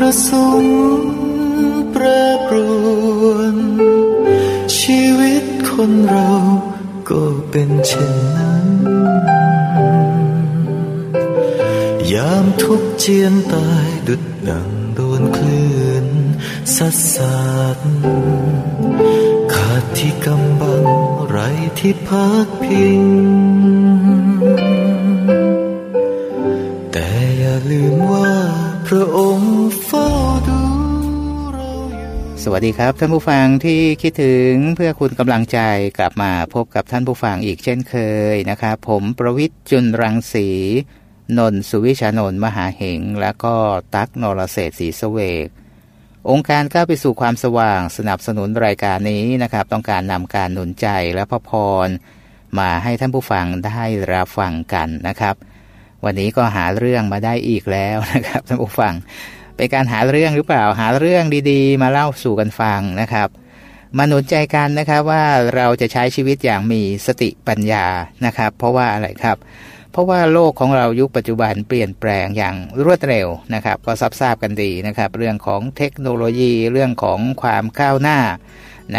ประสงค์แปรปรวนชีวิตคนเราก็เป็นเช่นนั้นยามทุกข์เจียนตายดุจดังโดนคลื่นซัดสาดขาดที่กำบังไร้ที่พักพิงแต่อย่าลืมว่าพระองค์เฝ้าดูเราอยู่สวัสดีครับท่านผู้ฟังที่คิดถึงเพื่อคุณกำลังใจกลับมาพบกับท่านผู้ฟังอีกเช่นเคยนะครับผมประวิตร จุลรังสีนนท์ สุวิชานนท์มหาเหงและก็ตั๊ก นรเศรษฐ์ศรีเสวกองค์การก้าวไปสู่ความสว่างสนับสนุนรายการนี้นะครับต้องการนำการหนุนใจและพระพรมาให้ท่านผู้ฟังได้รับฟังกันนะครับวันนี้ก็หาเรื่องมาได้อีกแล้วนะครับท่านผู้ฟังเป็นการหาเรื่องหรือเปล่าหาเรื่องดีๆมาเล่าสู่กันฟังนะครับมาหนุนใจกันนะครับว่าเราจะใช้ชีวิตอย่างมีสติปัญญานะครับเพราะว่าอะไรครับเพราะว่าโลกของเรายุคปัจจุบันเปลี่ยนแปลงอย่างรวดเร็วนะครับก็ทราบกันดีนะครับเรื่องของเทคโนโลยีเรื่องของความก้าวหน้าใน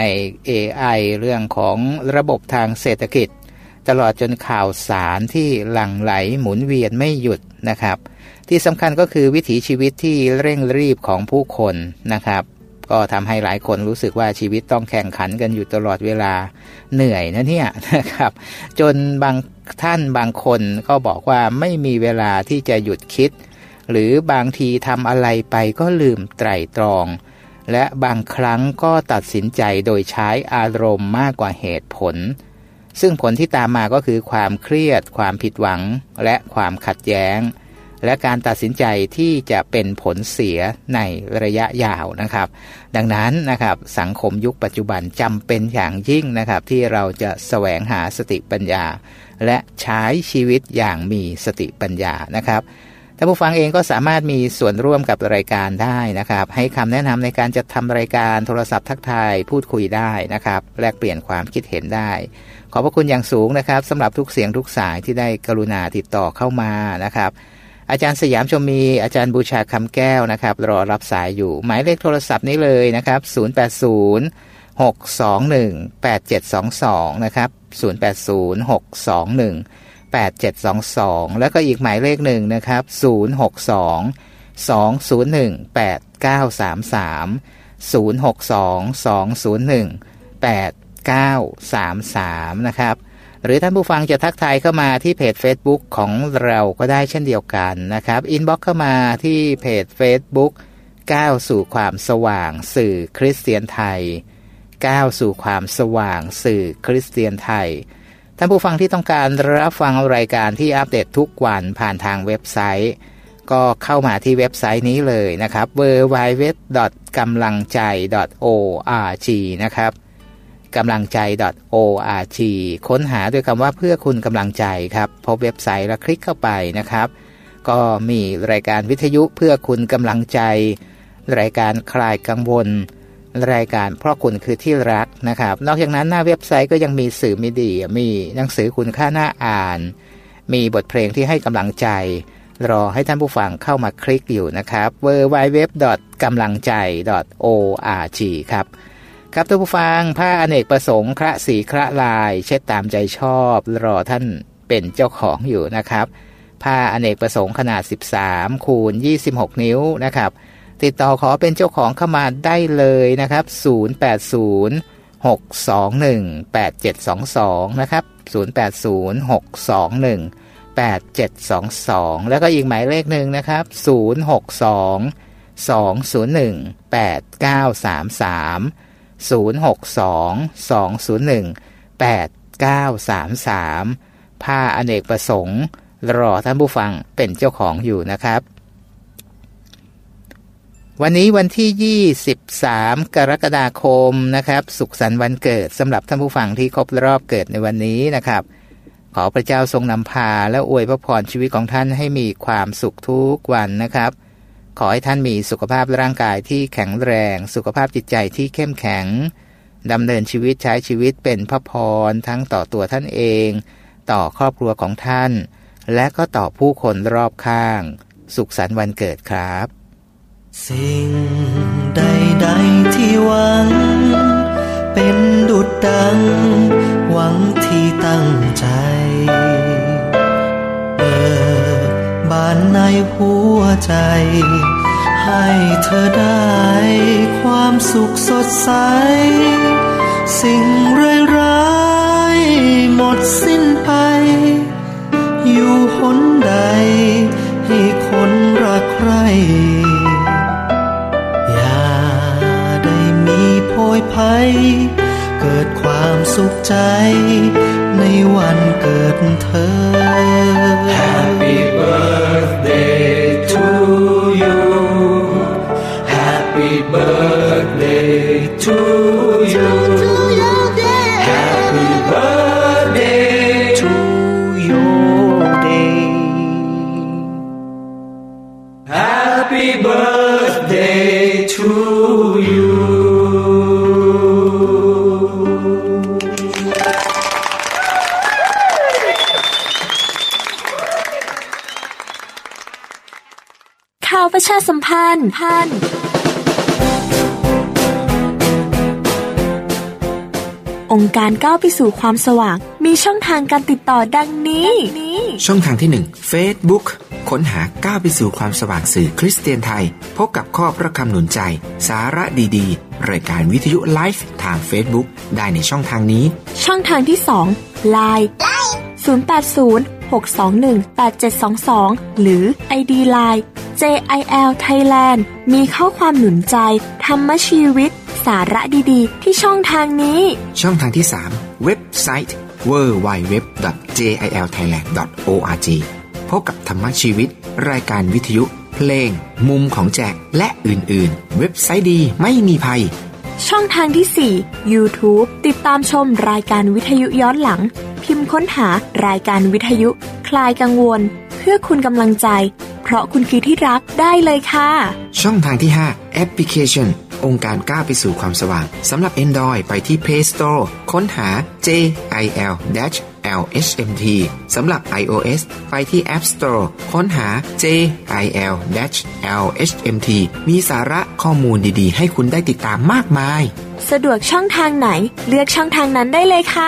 AI เรื่องของระบบทางเศรษฐกิจตลอดจนข่าวสารที่หลั่งไหลหมุนเวียนไม่หยุดนะครับที่สำคัญก็คือวิถีชีวิตที่เร่งรีบของผู้คนนะครับก็ทำให้หลายคนรู้สึกว่าชีวิตต้องแข่งขันกันอยู่ตลอดเวลาเหนื่อยนะเนี่ยนะครับจนบางท่านบางคนก็บอกว่าไม่มีเวลาที่จะหยุดคิดหรือบางทีทำอะไรไปก็ลืมไตร่ตรองและบางครั้งก็ตัดสินใจโดยใช้อารมณ์มากกว่าเหตุผลซึ่งผลที่ตามมาก็คือความเครียดความผิดหวังและความขัดแย้งและการตัดสินใจที่จะเป็นผลเสียในระยะยาวนะครับดังนั้นนะครับสังคมยุคปัจจุบันจำเป็นอย่างยิ่งนะครับที่เราจะแสวงหาสติปัญญาและใช้ชีวิตอย่างมีสติปัญญานะครับท่านผู้ฟังเองก็สามารถมีส่วนร่วมกับรายการได้นะครับให้คำแนะนำในการจัดทำรายการโทรศัพท์ทักทายพูดคุยได้นะครับแลกเปลี่ยนความคิดเห็นได้ขอบพระคุณอย่างสูงนะครับสำหรับทุกเสียงทุกสายที่ได้กรุณาติดต่อเข้ามานะครับอาจารย์สยามชมมีอาจารย์บูชาคำแก้วนะครับรอรับสายอยู่หมายเลขโทรศัพท์นี้เลยนะครับ080-621-8722นะครับ080-621-8722แล้วก็อีกหมายเลขหนึ่งนะครับ062-201-8933 062-201-8933นะครับหรือท่านผู้ฟังจะทักทายเข้ามาที่เพจ Facebook ของเราก็ได้เช่นเดียวกันนะครับอินบ็อกซ์เข้ามาที่เพจ Facebook ก้าวสู่ความสว่างสื่อคริสเตียนไทยก้าวสู่ความสว่างสื่อคริสเตียนไทยท่านผู้ฟังที่ต้องการรับฟังรายการที่อัปเดตทุกวันผ่านทางเว็บไซต์ก็เข้ามาที่เว็บไซต์นี้เลยนะครับ www.kamlangcai.org นะครับกำลังใจ .org ค้นหาด้วยคำว่าเพื่อคุณกำลังใจครับพบเว็บไซต์แล้วคลิกเข้าไปนะครับก็มีรายการวิทยุเพื่อคุณกำลังใจรายการคลายกังวลรายการเพราะคุณคือที่รักนะครับนอกจากนั้นหน้าเว็บไซต์ก็ยังมีสื่อมีเดียมีหนังสือคุณค่าน่าอ่านมีบทเพลงที่ให้กำลังใจรอให้ท่านผู้ฟังเข้ามาคลิกอยู่นะครับ www.kamlangcai.org ครับครับท่านผู้ฟังผ้าอเนกประสงค์คละสีคละลายเช็ดตามใจชอบรอท่านเป็นเจ้าของอยู่นะครับผ้าอเนกประสงค์ขนาด13คูณ26นิ้วนะครับติดต่อขอเป็นเจ้าของเข้ามาได้เลยนะครับ080-621-8722นะครับ080-621-8722แล้วก็อีกหมายเลขหนึ่งนะครับ062-201-8933 062-201-8933ผ้าอเนกประสงค์รอท่านผู้ฟังเป็นเจ้าของอยู่นะครับวันนี้วันที่23กรกฎาคมนะครับสุขสันต์วันเกิดสำหรับท่านผู้ฟังที่ครบรอบเกิดในวันนี้นะครับขอพระเจ้าทรงนำพาและอวยพระพรชีวิตของท่านให้มีความสุขทุกวันนะครับขอให้ท่านมีสุขภาพร่างกายที่แข็งแรงสุขภาพจิตใจที่เข้มแข็งดำเนินชีวิตใช้ชีวิตเป็นพระพรทั้งต่อตัวท่านเองต่อครอบครัวของท่านและก็ต่อผู้คนรอบข้างสุขสันต์วันเกิดครับสิ่งใดๆที่หวังเป็นดุจดังหวังที่ตั้งใจเปิดบานในหัวใจให้เธอได้ความสุขสดใสสิ่งร้ายๆหมดสิ้นไปอยู่หนใดให้คนรักใครอย่าได้มีโพยภัยเกิดความสุขใจในวันเกิดเธอ Happy birthday to you Happy birthday to you Happy birthday to your day Happy birthday to you ข่าวประชาสัมพันธ์องค์การก้าวไปสู่ความสว่างมีช่องทางการติดต่อดังนี้ช่องทางที่1 Facebook ค้นหาก้าวไปสู่ความสว่างสื่อคริสเตียนไทยพบกับข้อพระคำหนุนใจสาระดีๆรายการวิทยุไลฟ์ทาง Facebook ได้ในช่องทางนี้ช่องทางที่2 LINE 080-621-8722 หรือ ID LINE JIL Thailand มีข้อความหนุนใจธรรมชีวิตสาระดีๆที่ช่องทางนี้ช่องทางที่3เว็บไซต์ www.jilthailand.org พบกับธรรมชีวิตรายการวิทยุเพลงมุมของแจกและอื่นๆเว็บไซต์ดีไม่มีภัยช่องทางที่4 YouTube ติดตามชมรายการวิทยุย้อนหลังพิมพ์ค้นหารายการวิทยุคลายกังวลเพื่อคุณกำลังใจเพราะคุณคือที่รักได้เลยค่ะช่องทางที่5แอปพลิเคชันองค์การก้าวไปสู่ความสว่างสำหรับ Android ไปที่ Play Store ค้นหา JIL-LHMT สำหรับ iOS ไปที่ App Store ค้นหา JIL-LHMT มีสาระข้อมูลดีๆให้คุณได้ติดตามมากมายสะดวกช่องทางไหนเลือกช่องทางนั้นได้เลยค่ะ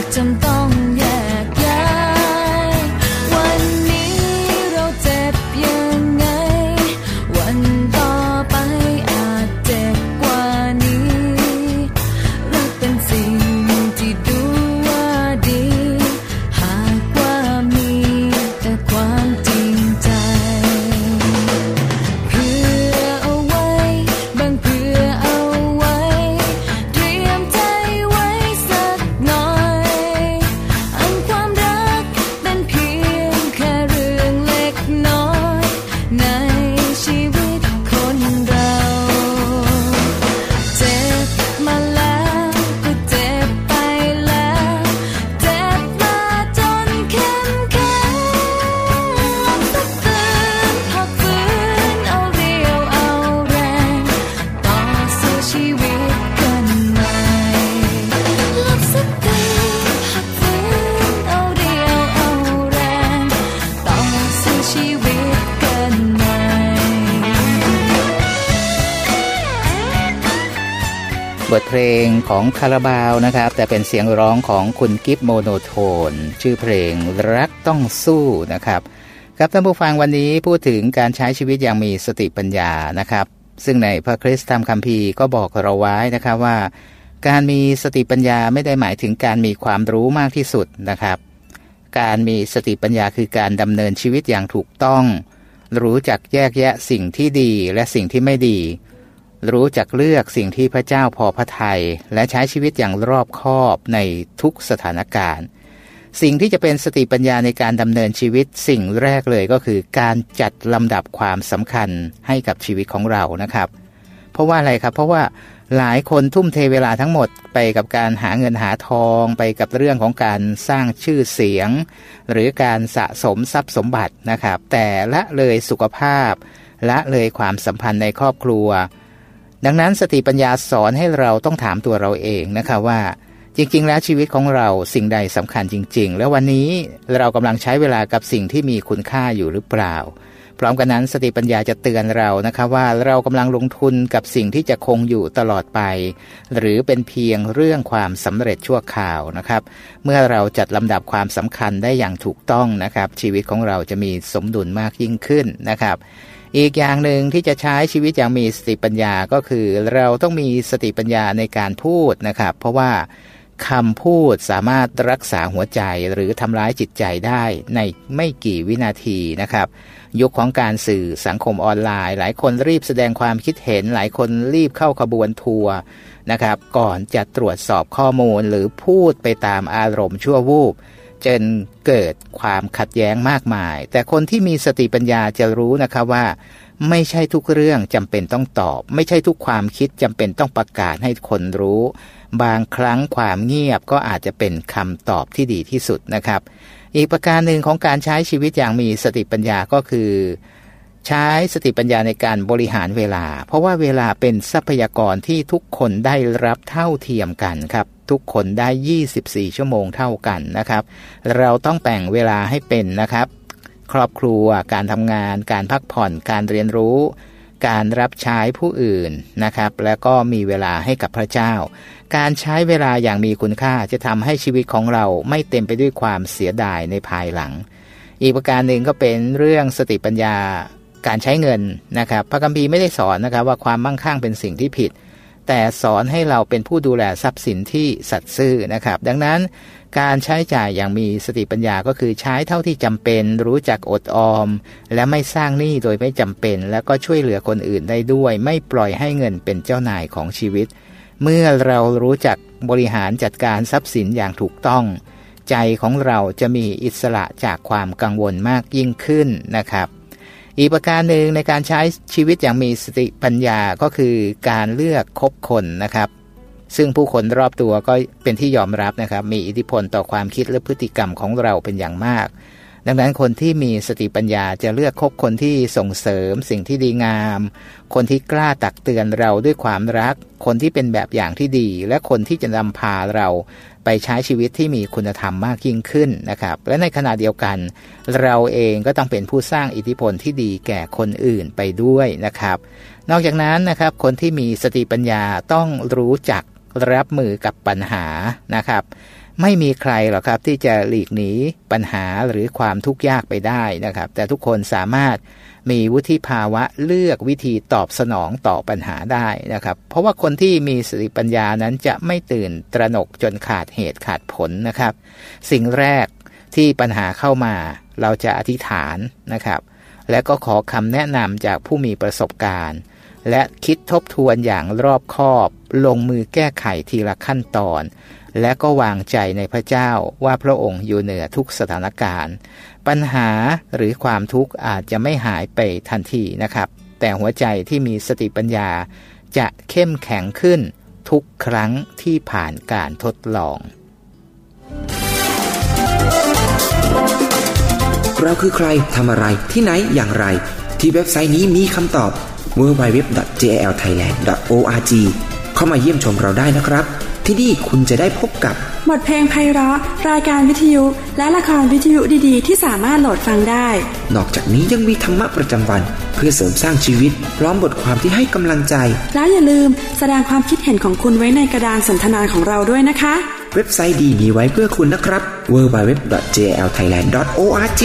จนต้องแยกย้ายวันนี้เราเจ็บยังไงวันต่อไปอาจเจ็บกว่านี้รักเป็นสิ่งที่ดูว่าดีหากว่ามีแต่ความจริงใจเพื่อเอาไว้บางเพื่อเอาไว้เตรียมใจไว้สักหน่อยอันความรักเป็นเพียงแค่เรื่องเล็กน้อยในชีวิตคนเราเจ็บมาแล้วก็เจ็บไปแล้วเจ็บมาจนเข้มแข็งลุกสักตื่นพักฟื้นเอาเรี่ยวเอาแรงต่อสู้ชีวิตกันใหม่ลุกสักตื่นพักฟื้นเอาเรี่ยวเอาแรงต่อสู้ชีวิตกันใหม่บทเพลงของคาราบาวนะครับแต่เป็นเสียงร้องของคุณกิฟต์โมโนโทนชื่อเพลงรักต้องสู้นะครับครับท่านผู้ฟังวันนี้พูดถึงการใช้ชีวิตอย่างมีสติปัญญานะครับซึ่งในพระคริสตธรรมคัมภีร์ก็บอกเราไว้นะครับว่าการมีสติปัญญาไม่ได้หมายถึงการมีความรู้มากที่สุดนะครับการมีสติปัญญาคือการดำเนินชีวิตอย่างถูกต้องรู้จักแยกแยะสิ่งที่ดีและสิ่งที่ไม่ดีรู้จักเลือกสิ่งที่พระเจ้าพอพระทัยและใช้ชีวิตอย่างรอบคอบในทุกสถานการณ์สิ่งที่จะเป็นสติปัญญาในการดำเนินชีวิตสิ่งแรกเลยก็คือการจัดลำดับความสำคัญให้กับชีวิตของเรานะครับเพราะว่าอะไรครับเพราะว่าหลายคนทุ่มเทเวลาทั้งหมดไปกับการหาเงินหาทองไปกับเรื่องของการสร้างชื่อเสียงหรือการสะสมทรัพย์สมบัตินะครับแต่ละเลยสุขภาพละเลยความสัมพันธ์ในครอบครัวดังนั้นสติปัญญาสอนให้เราต้องถามตัวเราเองนะคะว่าจริงๆแล้วชีวิตของเราสิ่งใดสำคัญจริงๆแล้ววันนี้เรากำลังใช้เวลากับสิ่งที่มีคุณค่าอยู่หรือเปล่าพร้อมกันนั้นสติปัญญาจะเตือนเรานะคะว่าเรากำลังลงทุนกับสิ่งที่จะคงอยู่ตลอดไปหรือเป็นเพียงเรื่องความสำเร็จชั่วคราวนะครับเมื่อเราจัดลำดับความสำคัญได้อย่างถูกต้องนะครับชีวิตของเราจะมีสมดุลมากยิ่งขึ้นนะครับอีกอย่างหนึ่งที่จะใช้ชีวิตอย่างมีสติปัญญาก็คือเราต้องมีสติปัญญาในการพูดนะครับเพราะว่าคำพูดสามารถรักษาหัวใจหรือทำร้ายจิตใจได้ในไม่กี่วินาทีนะครับยุคของการสื่อสังคมออนไลน์หลายคนรีบแสดงความคิดเห็นหลายคนรีบเข้าขบวนทัวร์นะครับก่อนจะตรวจสอบข้อมูลหรือพูดไปตามอารมณ์ชั่ววูบจนเกิดความขัดแย้งมากมายแต่คนที่มีสติปัญญาจะรู้นะคะว่าไม่ใช่ทุกเรื่องจำเป็นต้องตอบไม่ใช่ทุกความคิดจำเป็นต้องประกาศให้คนรู้บางครั้งความเงียบก็อาจจะเป็นคำตอบที่ดีที่สุดนะครับอีกประการหนึ่งของการใช้ชีวิตอย่างมีสติปัญญาก็คือใช้สติปัญญาในการบริหารเวลาเพราะว่าเวลาเป็นทรัพยากรที่ทุกคนได้รับเท่าเทียมกันครับทุกคนได้24ชั่วโมงเท่ากันนะครับเราต้องแบ่งเวลาให้เป็นนะครับครอบครัวการทำงานการพักผ่อนการเรียนรู้การรับใช้ผู้อื่นนะครับแล้วก็มีเวลาให้กับพระเจ้าการใช้เวลาอย่างมีคุณค่าจะทำให้ชีวิตของเราไม่เต็มไปด้วยความเสียดายในภายหลังอีกประการหนึ่งก็เป็นเรื่องสติปัญญาการใช้เงินนะครับพระคัมภีร์ไม่ได้สอนนะครับว่าความมั่งคั่งเป็นสิ่งที่ผิดแต่สอนให้เราเป็นผู้ดูแลทรัพย์สินที่สัตย์ซื่อนะครับดังนั้นการใช้จ่ายอย่างมีสติปัญญาก็คือใช้เท่าที่จำเป็นรู้จักอดออมและไม่สร้างหนี้โดยไม่จำเป็นแล้วก็ช่วยเหลือคนอื่นได้ด้วยไม่ปล่อยให้เงินเป็นเจ้านายของชีวิตเมื่อเรารู้จักบริหารจัดการทรัพย์สินอย่างถูกต้องใจของเราจะมีอิสระจากความกังวลมากยิ่งขึ้นนะครับอีกประการหนึ่งในการใช้ชีวิตอย่างมีสติปัญญาก็คือการเลือกคบคนนะครับซึ่งผู้คนรอบตัวก็เป็นที่ยอมรับนะครับมีอิทธิพลต่อความคิดและพฤติกรรมของเราเป็นอย่างมากดังนั้นคนที่มีสติปัญญาจะเลือกคบคนที่ส่งเสริมสิ่งที่ดีงามคนที่กล้าตักเตือนเราด้วยความรักคนที่เป็นแบบอย่างที่ดีและคนที่จะนำพาเราไปใช้ชีวิตที่มีคุณธรรมมากยิ่งขึ้นนะครับและในขณะเดียวกันเราเองก็ต้องเป็นผู้สร้างอิทธิพลที่ดีแก่คนอื่นไปด้วยนะครับนอกจากนั้นนะครับคนที่มีสติปัญญาต้องรู้จักรับมือกับปัญหานะครับไม่มีใครหรอกครับที่จะหลีกหนีปัญหาหรือความทุกข์ยากไปได้นะครับแต่ทุกคนสามารถมีวุฒิภาวะเลือกวิธีตอบสนองต่อปัญหาได้นะครับเพราะว่าคนที่มีสติปัญญานั้นจะไม่ตื่นตระหนกจนขาดเหตุขาดผลนะครับสิ่งแรกที่ปัญหาเข้ามาเราจะอธิษฐานนะครับและก็ขอคำแนะนำจากผู้มีประสบการณ์และคิดทบทวนอย่างรอบคอบลงมือแก้ไขทีละขั้นตอนและก็วางใจในพระเจ้าว่าพระองค์อยู่เหนือทุกสถานการณ์ปัญหาหรือความทุกข์อาจจะไม่หายไปทันทีนะครับแต่หัวใจที่มีสติปัญญาจะเข้มแข็งขึ้นทุกครั้งที่ผ่านการทดลองเราคือใครทำอะไรที่ไหนอย่างไรที่เว็บไซต์นี้มีคำตอบ www.jalthailand.org เข้ามาเยี่ยมชมเราได้นะครับที่นี่คุณจะได้พบกับบทเพลงไพเราะรายการวิทยุและละครวิทยุดีๆที่สามารถโหลดฟังได้นอกจากนี้ยังมีธรรมะประจำวันเพื่อเสริมสร้างชีวิตพร้อมบทความที่ให้กำลังใจแล้วอย่าลืมแสดงความคิดเห็นของคุณไว้ในกระดานสนทนาของเราด้วยนะคะเว็บไซต์ดีมีไว้เพื่อคุณนะครับ www.jalthailand.org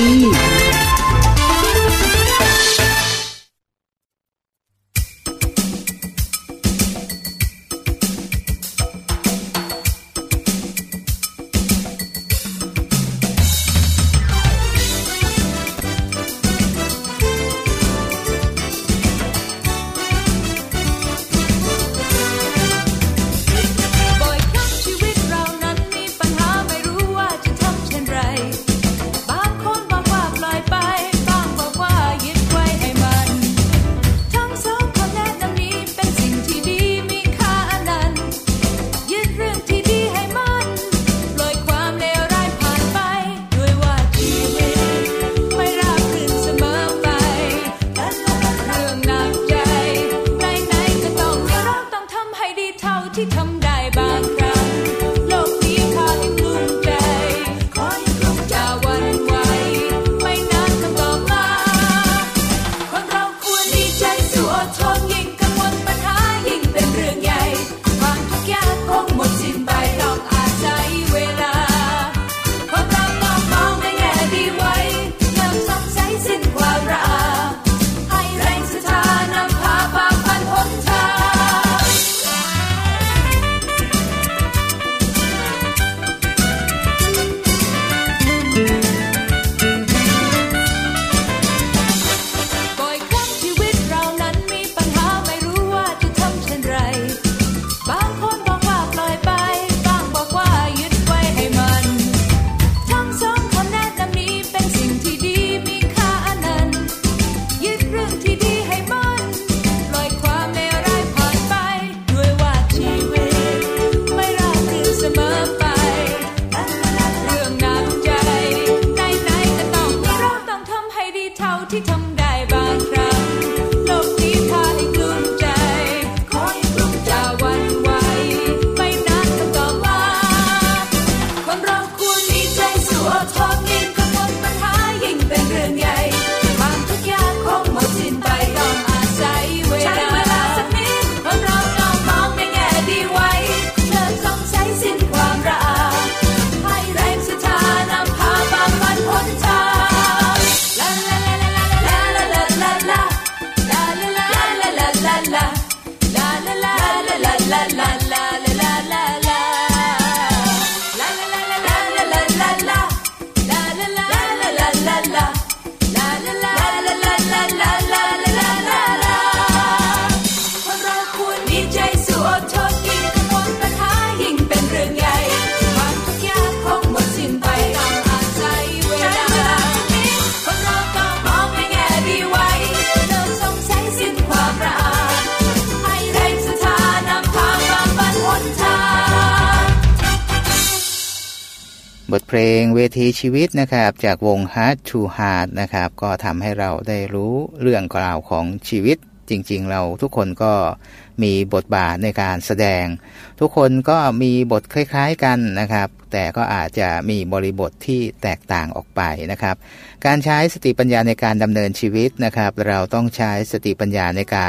บทเพลงเวทีชีวิตนะครับจากวง Heart to Heart นะครับก็ทำให้เราได้รู้เรื่องราวของชีวิตจริงๆเราทุกคนก็มีบทบาทในการแสดงทุกคนก็มีบทคล้ายๆกันนะครับแต่ก็อาจจะมีบริบทที่แตกต่างออกไปนะครับการใช้สติปัญญาในการดำเนินชีวิตนะครับเราต้องใช้สติปัญญาในการ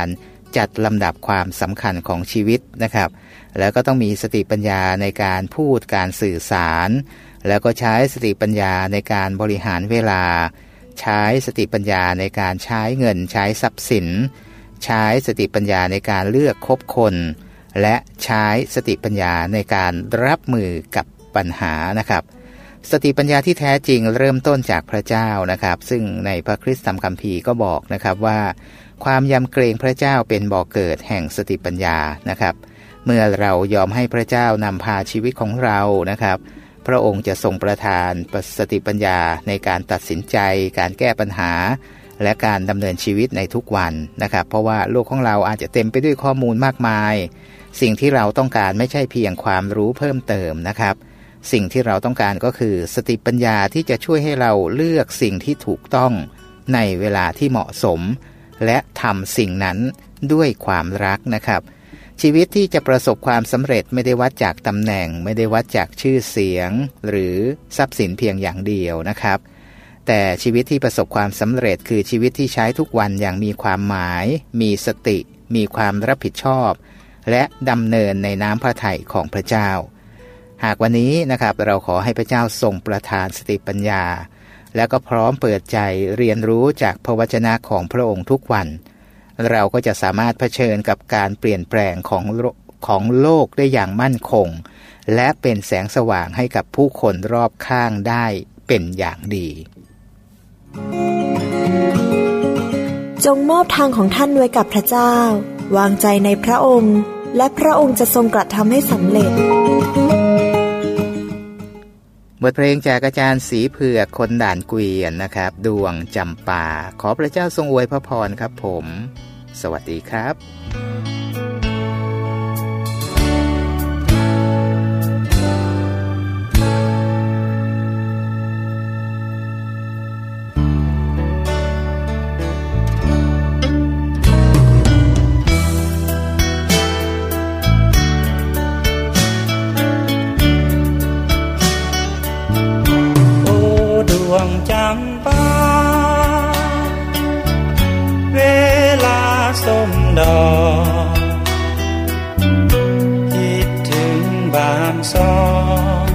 จัดลำดับความสำคัญของชีวิตนะครับแล้วก็ต้องมีสติปัญญาในการพูดการสื่อสารแล้วก็ใช้สติปัญญาในการบริหารเวลาใช้สติปัญญาในการใช้เงินใช้ทรัพย์สินใช้สติปัญญาในการเลือกคบคนและใช้สติปัญญาในการรับมือกับปัญหานะครับสติปัญญาที่แท้จริงเริ่มต้นจากพระเจ้านะครับซึ่งในพระคริสตธรรมคัมภีร์ก็บอกนะครับว่าความยำเกรงพระเจ้าเป็นบ่อเกิดแห่งสติปัญญานะครับเมื่อเรายอมให้พระเจ้านำพาชีวิตของเรานะครับพระองค์จะทรงประทานสติปัญญาในการตัดสินใจการแก้ปัญหาและการดำเนินชีวิตในทุกวันนะครับเพราะว่าโลกของเราอาจจะเต็มไปด้วยข้อมูลมากมายสิ่งที่เราต้องการไม่ใช่เพียงความรู้เพิ่มเติมนะครับสิ่งที่เราต้องการก็คือสติปัญญาที่จะช่วยให้เราเลือกสิ่งที่ถูกต้องในเวลาที่เหมาะสมและทำสิ่งนั้นด้วยความรักนะครับชีวิตที่จะประสบความสำเร็จไม่ได้วัดจากตำแหน่งไม่ได้วัดจากชื่อเสียงหรือทรัพย์สินเพียงอย่างเดียวนะครับแต่ชีวิตที่ประสบความสำเร็จคือชีวิตที่ใช้ทุกวันอย่างมีความหมายมีสติมีความรับผิดชอบและดำเนินในน้ำพระทัยของพระเจ้าหากวันนี้นะครับเราขอให้พระเจ้าทรงประทานสติปัญญาและก็พร้อมเปิดใจเรียนรู้จากพระวจนะของพระองค์ทุกวันเราก็จะสามารถเผชิญกับการเปลี่ยนแปลงของโลกได้อย่างมั่นคงและเป็นแสงสว่างให้กับผู้คนรอบข้างได้เป็นอย่างดีจงมอบทางของท่านไว้กับพระเจ้าวางใจในพระองค์และพระองค์จะทรงกระทำให้สำเร็จบทเพลงจากอาจารย์ศรีเผือกคนด่านเกวียนนะครับดวงจำปาขอพระเจ้าทรงอวยพระพรครับผมสวัสดีครับจำปาเวลาส้มดอกคิดถึงบานซอง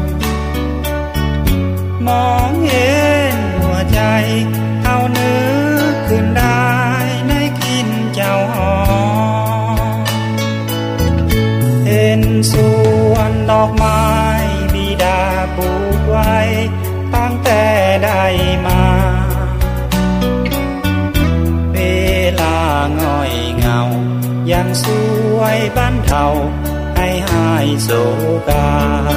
มองเห็นหัวใจเอานึกขึ้นได้ในกินเจ้าหอมเห็นสวนดอกไม้บิดาปลูกไว้ตั้งแต่ได้มาเวลาง่อยเหงายังสวยบรรเทาให้หายโศกา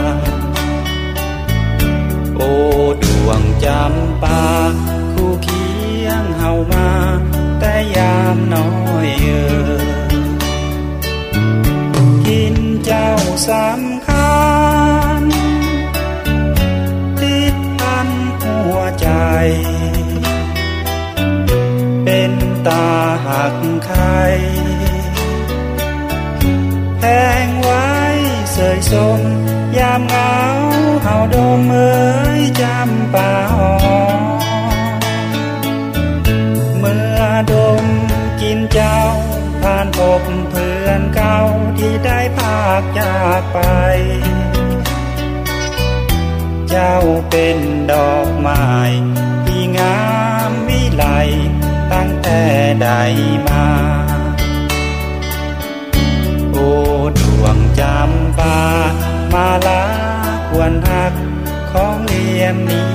โอ้ดวงจำปาคู่เคียงเฮามาแต่ยามน้อยกินเจ้าสำคัญหัวใจเป็นตาหักใครแพงไว้เสยสมยามเหงาเฮาดมเอ่ยจำปาหอมเมื่อดมกินเจ้าผ่านพบเพื่อนเก่าที่ได้พากจากไปเจ้าเป็นดอกไม้ที่งามวิไลตั้งแต่ได้มาโอ้ดวงจำปามาลาควรหักของเลียมนี้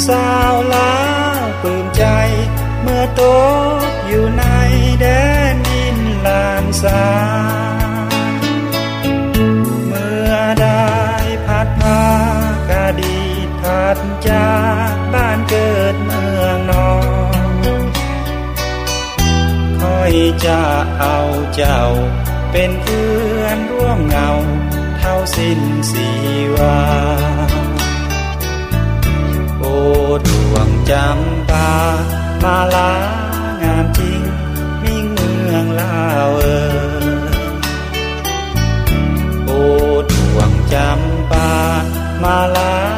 สาวลาวปลื้มใจเมื่อตกอยู่ในแดนดินลานสาเมื่อได้พัดพากาดีพัดจากบ้านเกิดเมืองนอนค่อยจะเอาเจ้าเป็นเพื่อนร่วมเงาเท่าสิ้นสีวาโอ้ดวงจำปามาลางามจริงมิ่งเมืองลาวเอ่ยโอ้ดวงจำปามาลา